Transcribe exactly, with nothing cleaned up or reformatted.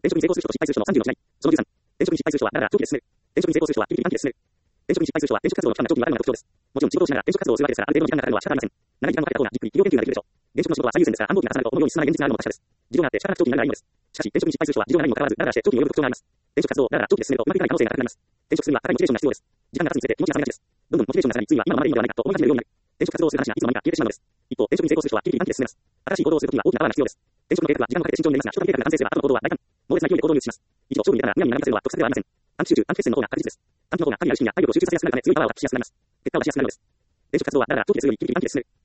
転職に成功する人と失敗する人のさんじゅうの違い。そのじゅうさん。転職に失敗する人は、だらだら長期で進める。転職に成功する人は、ピリピリ短期で進める。転職に失敗する人は、転職活動の期間が長期にわかるのが特徴です。もちろん仕事をしながら転職活動をするわけですから、ある程度の時間がかかるのは仕方ありません。長い時間をかけた方がじっくり企業研究ができるでしょう。現職の仕事は最優先ですから、繁忙期が重なると思うように進まない現実があるのも確かです。事情があって仕方なく長期になるのがいいのです。しかし、転職に失敗する人は事情がないにもかかわらず、だらだらして長期に及ぶ特徴があります。転職活動をだらだら長期で進めるとうまくいかない可能性が高くなります。転職するには高いモチベーションが必要です。時間が経つにつれて気持ちが下がりがちです。どんどんモチベーションが下がり、次は今のままでいいのではないかと思い始めるようになる。転職活動をする話がいつの間にか消えてしまうのです。一方、転職に成功する人はピリピリ短期で進めます。新しい行動をするときは大きなパワーが必要です。転職の計画は時間をかけて慎重に練りますが、初段計画が完成すれば後の行動は大胆。猛烈な勢いで行動に移します。以上、勝負に出たらむやみになりませんのは得策ではありません。短期集中、短期決戦の方が確実です。短期の方が単にやる資金や体力を集中させやすくなるため強いパワーを発揮しやすくなります。結果を出しやすくなるのです。転職活動はだらだら長期で進むよりピリピリ短期で進める。